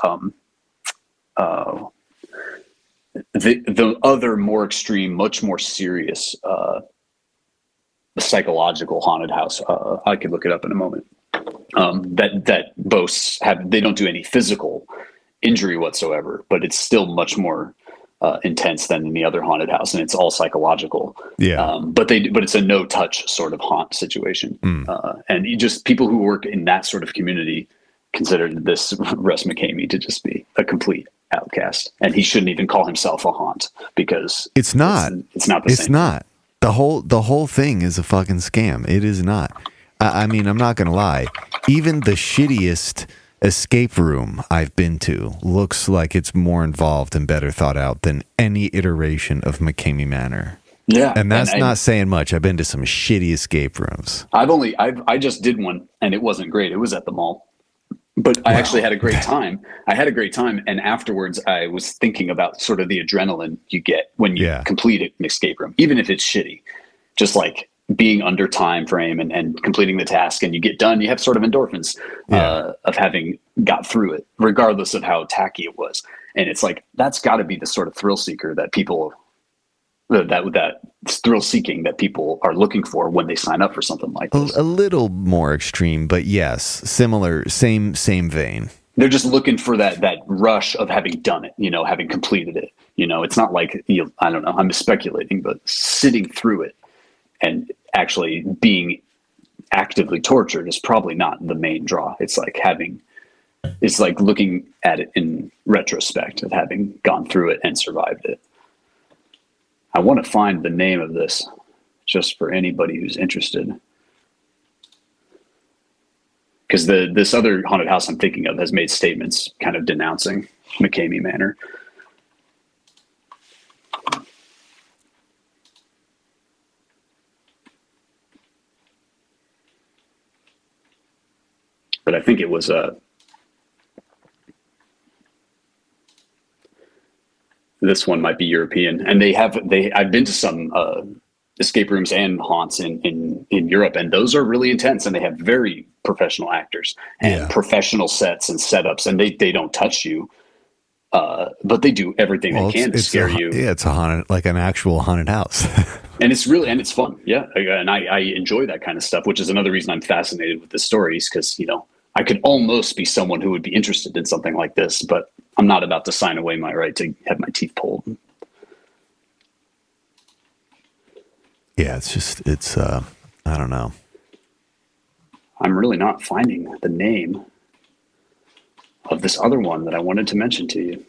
the other more extreme, much more serious psychological haunted house? I could look it up in a moment. That boasts they don't do any physical injury whatsoever, but it's still much more intense than any other haunted house, and it's all psychological. But it's a no touch sort of haunt situation. And people who work in that sort of community considered this Russ McKamey to just be a complete outcast, and he shouldn't even call himself a haunt, because it's not. It's not the same. It's not. The whole thing is a fucking scam. It is not. I mean, I'm not gonna lie. Even the shittiest escape room I've been to looks like it's more involved and better thought out than any iteration of McKamey Manor. Yeah, and that's not saying much. I've been to some shitty escape rooms. I just did one, and it wasn't great. It was at the mall. But I actually had a great time. And afterwards I was thinking about sort of the adrenaline you get when you complete an escape room, even if it's shitty. Just like being under time frame and completing the task, and you get done, you have sort of endorphins of having got through it, regardless of how tacky it was. And it's like, that's got to be the sort of thrill seeker that people, that thrill seeking that people are looking for when they sign up for something like this. A little more extreme, but yes, similar, same vein. They're just looking for that rush of having done it, having completed it. It's not like, I don't know, I'm speculating, but sitting through it and actually being actively tortured is probably not the main draw. It's like looking at it in retrospect of having gone through it and survived it. I want to find the name of this just for anybody who's interested, because this other haunted house I'm thinking of has made statements kind of denouncing McKamey Manor. But I think it was this one might be European, and I've been to some escape rooms and haunts in Europe, and those are really intense, and they have very professional actors and professional sets and setups, and they don't touch you, but they do everything they can to scare you. Yeah, it's a haunted, like an actual haunted house. And it's fun. Yeah. And I enjoy that kind of stuff, which is another reason I'm fascinated with the stories, because, I could almost be someone who would be interested in something like this, but I'm not about to sign away my right to have my teeth pulled. Yeah, it's I don't know. I'm really not finding the name of this other one that I wanted to mention to you.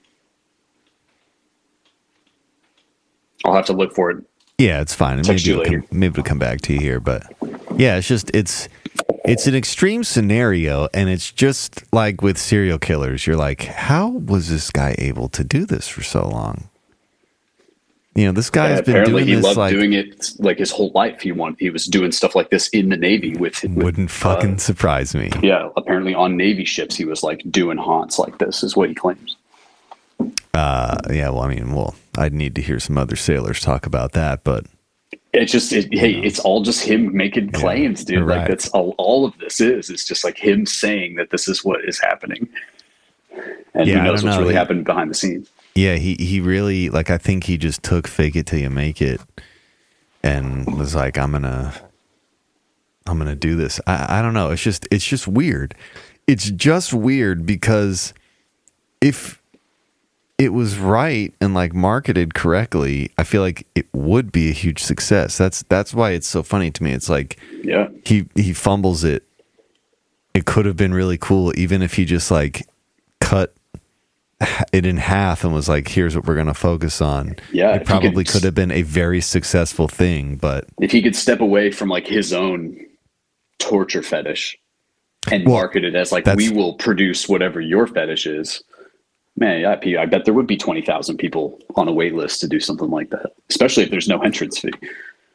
I'll have to look for it. Yeah, it's fine. Maybe it'll come back to you here, but yeah, it's an extreme scenario, and it's just like with serial killers. You're like, how was this guy able to do this for so long? This guy's been doing this. He loved doing it like his whole life. He was doing stuff like this in the Navy wouldn't fucking surprise me. Yeah, apparently on Navy ships he was like doing haunts like this, is what he claims. Yeah, well, I'd need to hear some other sailors talk about that, but it's just, it's all just him making claims, dude. Right. Like that's all of this is. It's just like him saying that this is what is happening, and who knows what's really happened behind the scenes. Yeah, he really, like, I think he just took fake it till you make it, and was like, I'm gonna do this. I don't know. It's just weird. It's just weird because if it was right and like marketed correctly, I feel like it would be a huge success. That's why it's so funny to me. It's like, he fumbles it. It could have been really cool, even if he just like cut it in half and was like, here's what we're going to focus on. Yeah. It probably could have been a very successful thing, but if he could step away from like his own torture fetish and market it as like, we will produce whatever your fetish is. Man, I bet there would be 20,000 people on a wait list to do something like that, especially if there's no entrance fee.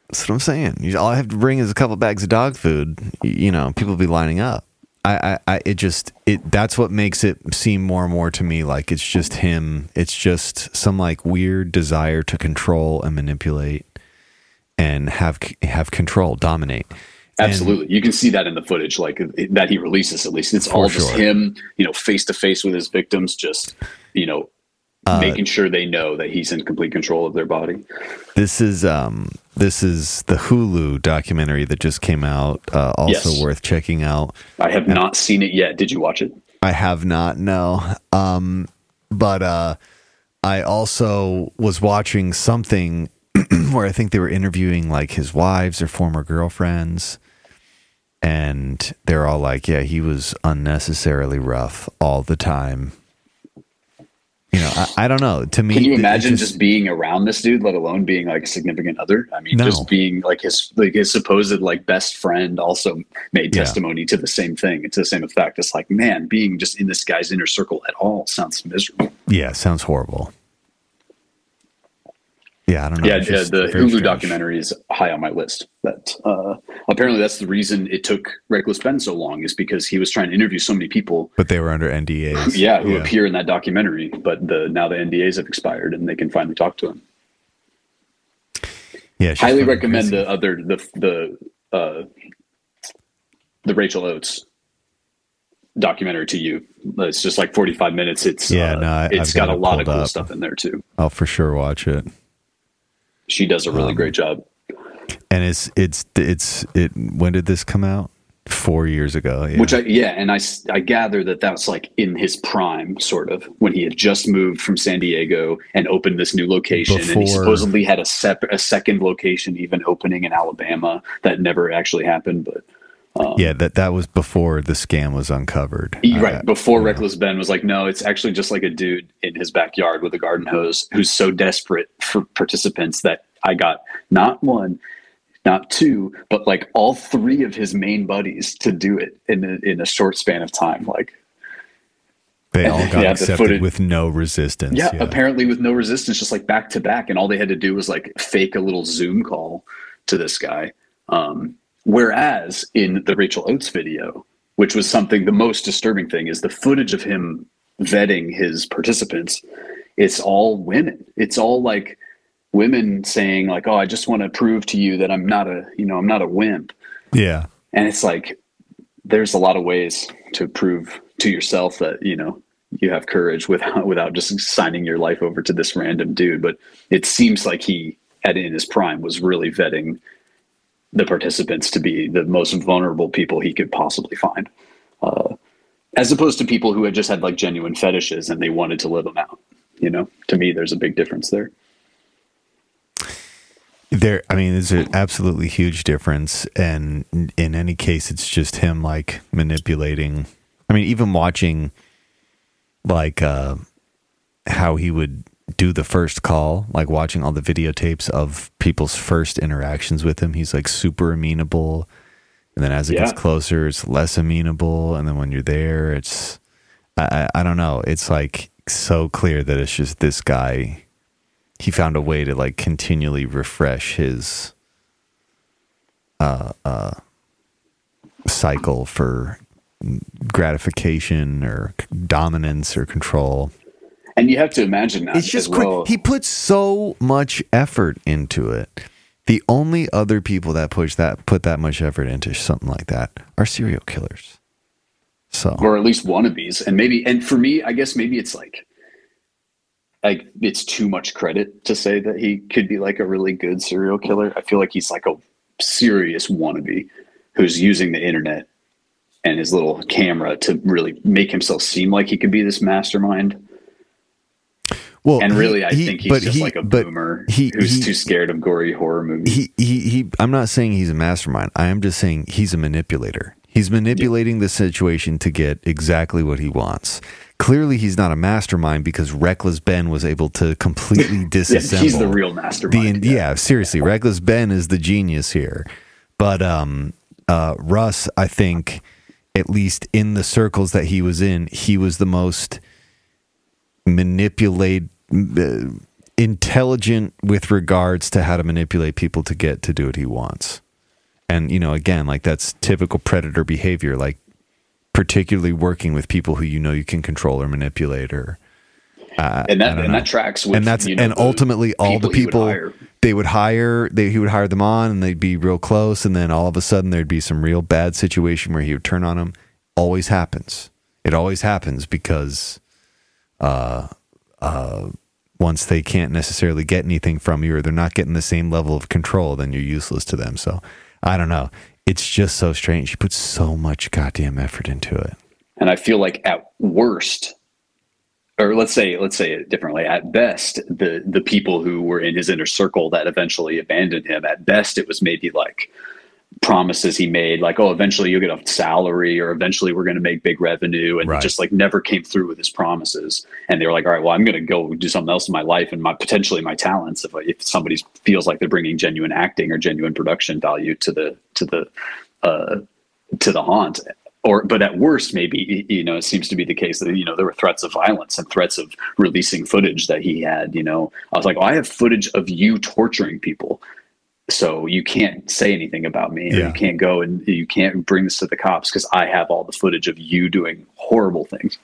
That's what I'm saying. All I have to bring is a couple bags of dog food. You know, people will be lining up. That's what makes it seem more and more to me like it's just him. It's just some like weird desire to control and manipulate and have control, dominate. Absolutely. You can see that in the footage, like that he releases, at least. It's all just him, face to face with his victims, just, making sure they know that he's in complete control of their body. This is the Hulu documentary that just came out, also Yes. worth checking out. I have not seen it yet. Did you watch it? I have not, no. But I also was watching something where I think they were interviewing like his wives or former girlfriends. And they're all like, yeah, he was unnecessarily rough all the time. I don't know. To me, can you imagine just being around this dude, let alone being like a significant other? I mean, just being like his supposed like best friend also made testimony to the same thing, to the same effect. It's like, man, being just in this guy's inner circle at all sounds miserable. Yeah, sounds horrible. Yeah, I don't know. Yeah, the Hulu documentary is high on my list. That apparently that's the reason it took Reckless Ben so long, is because he was trying to interview so many people, but they were under NDAs. who appear in that documentary, but now the NDAs have expired and they can finally talk to him. Yeah, highly recommend the Rachel Oates documentary to you. It's just like 45 minutes. It's it's got a lot of cool stuff in there too. I'll for sure watch it. She does a really great job. And it's when did this come out? 4 years ago. Yeah. And I gather that's like in his prime, sort of, when he had just moved from San Diego and opened this new location. And he supposedly had a second location even opening in Alabama that never actually happened. But that was before the scam was uncovered. Right. Before Reckless Ben was like, no, it's actually just like a dude in his backyard with a garden hose who's so desperate for participants that I got not one, not two, but like all three of his main buddies to do it in a short span of time. Like they all got accepted with no resistance. Yeah, apparently with no resistance, just like back to back. And all they had to do was like fake a little Zoom call to this guy. Whereas in the Rachel Oates video, which was the most disturbing thing, is the footage of him vetting his participants. It's all women. It's all like women saying like, "Oh, I just want to prove to you that I'm not a wimp." Yeah. And it's like, there's a lot of ways to prove to yourself that, you have courage without just signing your life over to this random dude. But it seems like he, in his prime, was really vetting the participants to be the most vulnerable people he could possibly find, as opposed to people who had just had like genuine fetishes and they wanted to live them out. To me, there's a big difference there. There's an absolutely huge difference. And in any case, it's just him like manipulating. I mean, even watching like how he would do the first call, like watching all the videotapes of people's first interactions with him, he's like super amenable, and then as it gets closer, it's less amenable, and then when you're there, it's I don't know, it's like so clear that it's just this guy. He found a way to like continually refresh his cycle for gratification or dominance or control. And you have to imagine that it's just he puts so much effort into it. The only other people that put that much effort into something like that are serial killers. So, or at least wannabes. And for me, I guess maybe it's like it's too much credit to say that he could be like a really good serial killer. I feel like he's like a serious wannabe who's using the internet and his little camera to really make himself seem like he could be this mastermind. Well, and really, I think he's just like a boomer who's too scared of gory horror movies. I'm not saying he's a mastermind. I am just saying he's a manipulator. He's manipulating the situation to get exactly what he wants. Clearly, he's not a mastermind because Reckless Ben was able to completely disassemble. He's the real mastermind. Seriously, Reckless Ben is the genius here. But Russ, I think, at least in the circles that he was in, he was the most manipulated. intelligent with regards to how to manipulate people to get to do what he wants. And, again, like that's typical predator behavior, like particularly working with people who you can control or manipulate or that tracks with ultimately all the people he would hire them on and they'd be real close, and then all of a sudden there'd be some real bad situation where he would turn on them. Always happens. It always happens because once they can't necessarily get anything from you or they're not getting the same level of control, then you're useless to them. So I don't know. It's just so strange. He puts so much goddamn effort into it. And I feel like at worst, or let's say it differently, at best, the people who were in his inner circle that eventually abandoned him, at best it was maybe like promises he made, like, oh, eventually you'll get a salary, or eventually we're going to make big revenue, and just like never came through with his promises. And they were like, all right, well, I'm going to go do something else in my life and potentially my talents. If somebody feels like they're bringing genuine acting or genuine production value to the haunt. But at worst, maybe, it seems to be the case that, there were threats of violence and threats of releasing footage that he had. I was like, I have footage of you torturing people. So you can't say anything about me. Or you can't go and you can't bring this to the cops because I have all the footage of you doing horrible things.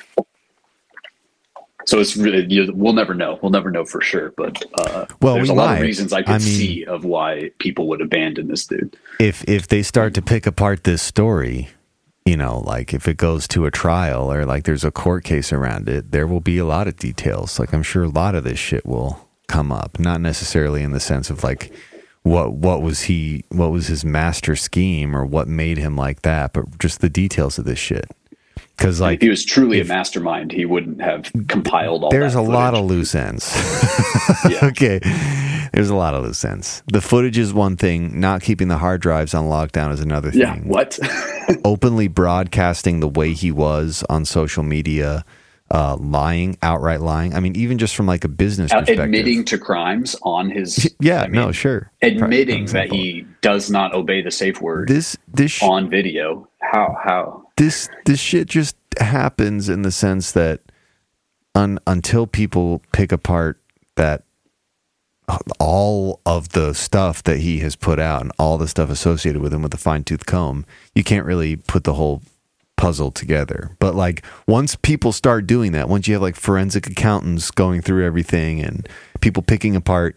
So it's really, we'll never know. We'll never know for sure. But there's a lot of reasons I could see of why people would abandon this dude. If they start to pick apart this story, like if it goes to a trial or like there's a court case around it, there will be a lot of details. Like I'm sure a lot of this shit will come up, not necessarily in the sense of like, what was his master scheme or what made him like that, but just the details of this shit. Because like if he was truly a mastermind, he wouldn't have compiled all there's that a footage. Lot of loose ends. Okay, there's a lot of loose ends. The footage is one thing, not keeping the hard drives on lockdown is another thing. Yeah, what? Openly broadcasting the way he was on social media, outright lying. I mean, even just from like a business perspective. Admitting to crimes on his... sure. Admitting that he does not obey the safe word on video. How? This shit just happens in the sense that until people pick apart that all of the stuff that he has put out and all the stuff associated with him with a fine-tooth comb, you can't really put the whole puzzle together. But like once people start doing that, once you have like forensic accountants going through everything and people picking apart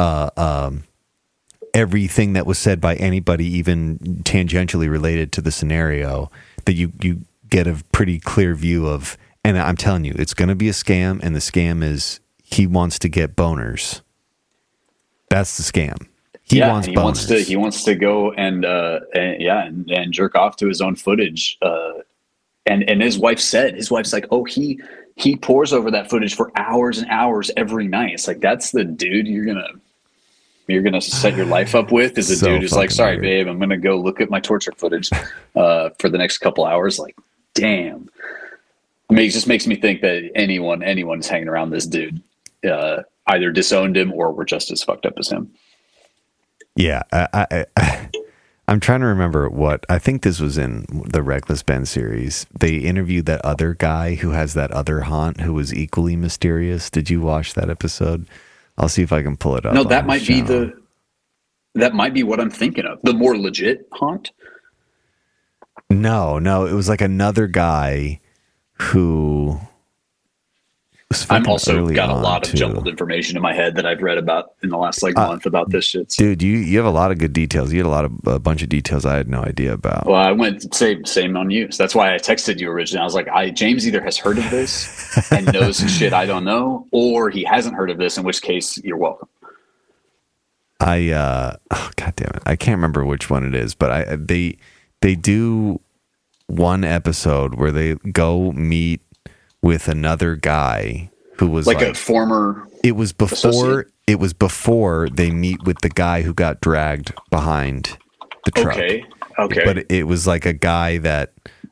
everything that was said by anybody even tangentially related to the scenario, that you get a pretty clear view of. And I'm telling you, it's going to be a scam, and the scam is he wants to get boners. That's the scam. He wants to go and jerk off to his own footage. And his wife's like, oh, he pores over that footage for hours and hours every night. It's like, that's the dude you're gonna set your life up with, is a dude who's like, sorry, babe, I'm gonna go look at my torture footage for the next couple hours. Like, damn. I mean, it just makes me think that anyone's hanging around this dude either disowned him or were just as fucked up as him. Yeah, I'm trying to remember what, I think this was in the Reckless Ben series. They interviewed that other guy who has that other haunt who was equally mysterious. Did you watch that episode? I'll see if I can pull it up. No, that might be what I'm thinking of. The more legit haunt? No, it was like another guy who... I'm also got a lot of jumbled information in my head that I've read about in the last month about this shit. So. Dude, you have a lot of good details. You had a bunch of details I had no idea about. Well, I went same on you. So that's why I texted you originally. I was like, James either has heard of this and knows shit I don't know, or he hasn't heard of this, in which case you're welcome. God damn it. I can't remember which one it is, but they do one episode where they go meet with another guy who was like a former. It was before they meet with the guy who got dragged behind the truck. Okay. But it was like a guy that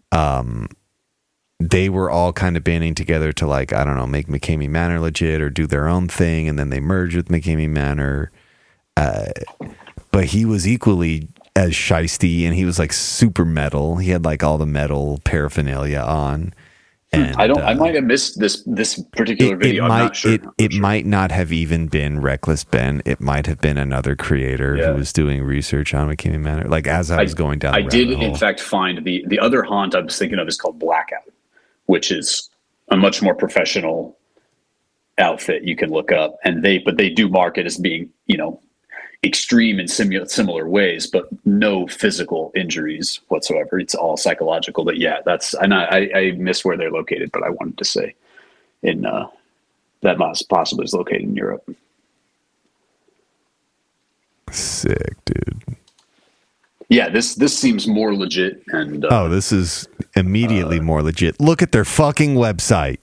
they were all kind of banding together to, like, I don't know, make McCamey Manor legit or do their own thing, and then they merged with McCamey Manor. But he was equally as shisty, and he was like super metal. He had like all the metal paraphernalia on. And I might have missed this particular video. I'm not sure. It might not have even been Reckless Ben. It might have been another creator who was doing research on McKinney Manor. Like as I was going down, I did in fact find the other haunt I was thinking of is called Blackout, which is a much more professional outfit you can look up, and they do market as being, you know, extreme in similar ways, but no physical injuries whatsoever. It's all psychological. But yeah, I miss where they're located, but I wanted to say in that possibly is located in Europe. Sick, dude. Yeah, this seems more legit. And this is immediately more legit. Look at their fucking website.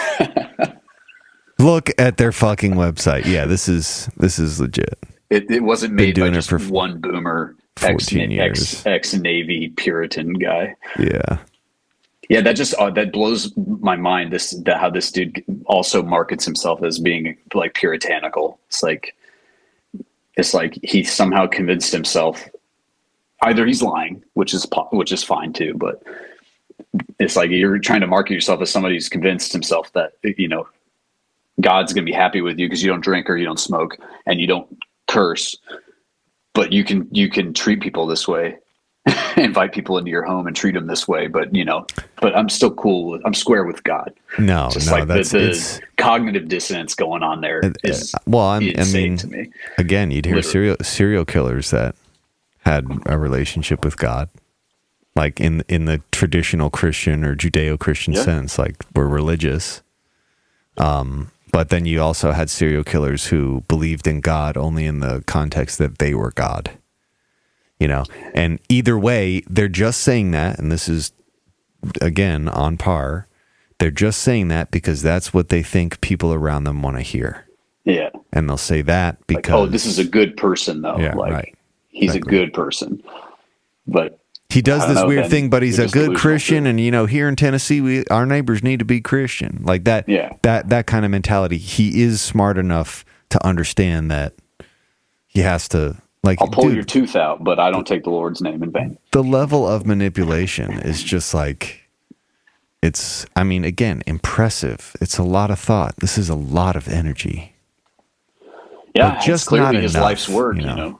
Look at their fucking website. Yeah, this is legit. It wasn't made by just for one boomer, 14 years. ex-Navy Puritan guy. Yeah. Yeah, that just that blows my mind. How this dude also markets himself as being like puritanical. It's like he somehow convinced himself. Either he's lying, which is fine too, but it's like you're trying to market yourself as somebody who's convinced himself that, you know, God's gonna be happy with you because you don't drink or you don't smoke and you don't curse, but you can treat people this way, invite people into your home and treat them this way, but I'm still cool. I'm square with God. The cognitive dissonance going on there is insane to me. Again, you'd hear serial killers that had a relationship with God, like in the traditional Christian or Judeo-Christian sense, like we're religious. But then you also had serial killers who believed in God only in the context that they were God, you know, and either way, they're just saying that. And this is, again, on par. They're just saying that because that's what they think people around them want to hear. Yeah. And they'll say that because, like, oh, this is a good person though. Yeah, like right. He's exactly. A good person, but he does this weird thing, but he's a good Christian. And, you know, here in Tennessee, our neighbors need to be Christian, like that. Yeah. That kind of mentality. He is smart enough to understand that he has to, like, I'll pull your tooth out, but I don't take the Lord's name in vain. The level of manipulation is just like, it's, I mean, again, impressive. It's a lot of thought. This is a lot of energy. Yeah. But just clearly his life's work, you know.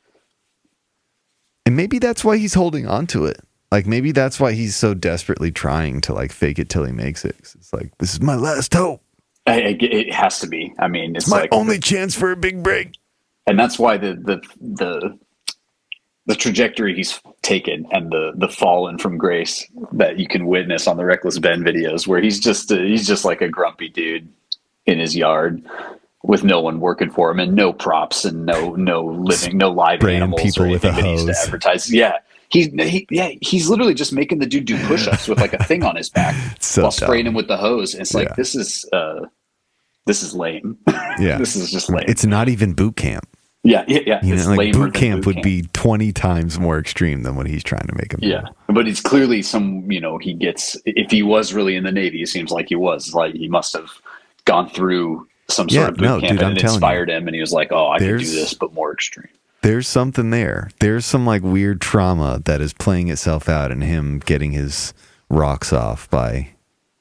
And maybe that's why he's holding on to it. Like, maybe that's why he's so desperately trying to, like, fake it till he makes it. It's like, this is my last hope. It has to be. I mean, it's my like only chance for a big break. And that's why the trajectory he's taken and the fallen from grace that you can witness on the Reckless Ben videos, where he's just like a grumpy dude in his yard with no one working for him and no props and no living, no live spraying animals people or with a anything that he's to advertise. Yeah. He's literally just making the dude do push-ups with like a thing on his back while spraying him with the hose. And it's like, this is lame. Yeah. This is just lame. It's not even boot camp. Yeah. You know, like boot camp would be 20 times more extreme than what he's trying to make him. Yeah. Do. But it's clearly he gets, if he was really in the Navy, it seems like he was, like he must have gone through some sort of boot camp and it inspired him, and he was like, oh, I can do this, but more extreme. There's something there. There's some like weird trauma that is playing itself out in him getting his rocks off by,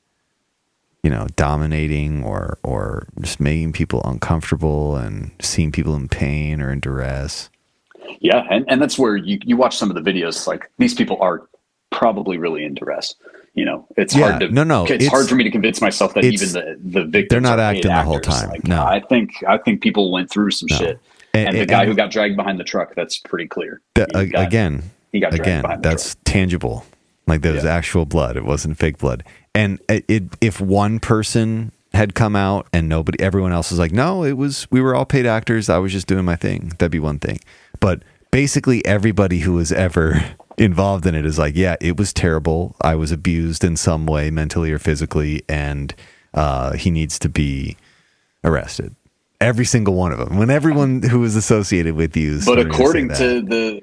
you know, dominating or just making people uncomfortable and seeing people in pain or in duress. Yeah, and that's where you watch some of the videos, like these people are probably really in duress. You know, it's hard to it's hard for me to convince myself that even the victims, they're not acting the whole time. Like, no, I think people went through some shit. And the guy who got dragged behind the truck, that's pretty clear. He got dragged behind that's the truck. Tangible. Like there was actual blood. It wasn't fake blood. And if one person had come out and everyone else was like, no, we were all paid actors. I was just doing my thing. That'd be one thing. But basically everybody who was ever involved in it is like, yeah, it was terrible. I was abused in some way, mentally or physically, and he needs to be arrested. Every single one of them. When everyone who was associated with you. But according to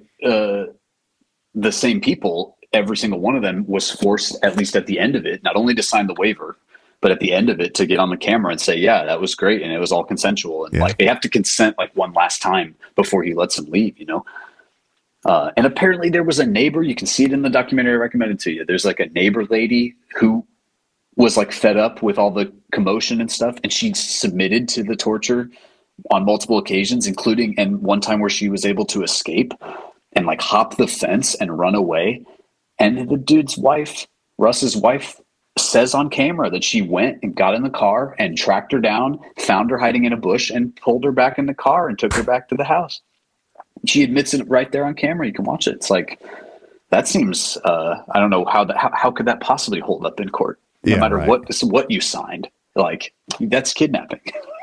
the same people, every single one of them was forced, at least at the end of it, not only to sign the waiver, but at the end of it to get on the camera and say, yeah, that was great. And it was all consensual. And like, they have to consent like one last time before he lets them leave, you know? And apparently there was a neighbor, you can see it in the documentary I recommended to you. There's like a neighbor lady who was like fed up with all the commotion and stuff, and she submitted to the torture on multiple occasions, including and one time where she was able to escape and like hop the fence and run away. And the dude's wife, Russ's wife, says on camera that she went and got in the car and tracked her down, found her hiding in a bush, and pulled her back in the car and took her back to the house. She admits it right there on camera. You can watch it. It's like, that seems, I don't know how could that possibly hold up in court? No matter what you signed, like that's kidnapping.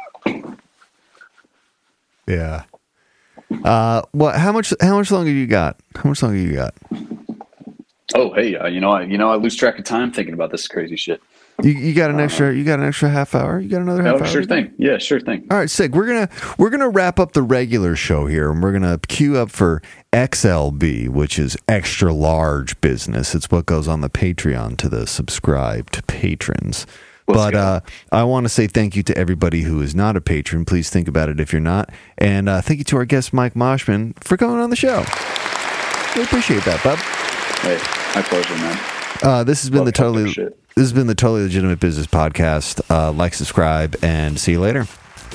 Yeah. What? How much longer you got? How much longer you got? Oh, hey, I lose track of time thinking about this crazy shit. You got an extra half hour? You got another half hour? Sure thing. Yeah, sure thing. All right, sick. We're gonna wrap up the regular show here, and we're gonna queue up for XLB, which is extra large business. It's what goes on the Patreon to the subscribed patrons. I want to say thank you to everybody who is not a patron. Please think about it if you're not. And thank you to our guest, Mike Moshman, for coming on the show. We appreciate that, bub. Hey, my pleasure, man. This has been the Totally Legitimate Business Podcast. Like, subscribe, and see you later.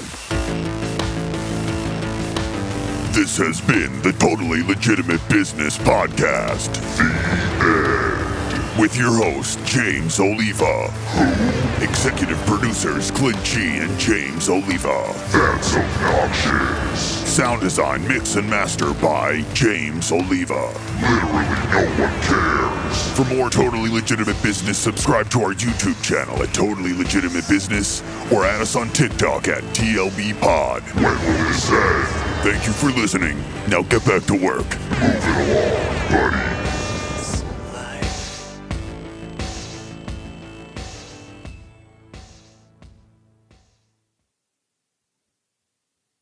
This has been the Totally Legitimate Business Podcast. The end. With your host, James Oliva. Executive producers, Clint G and James Oliva. That's obnoxious. Sound design, mix, and master by James Oliva. Literally no one cares. For more Totally Legitimate Business, subscribe to our YouTube channel at Totally Legitimate Business or add us on TikTok at TLB Pod. When will this end? Thank you for listening. Now get back to work. Move it along, buddy.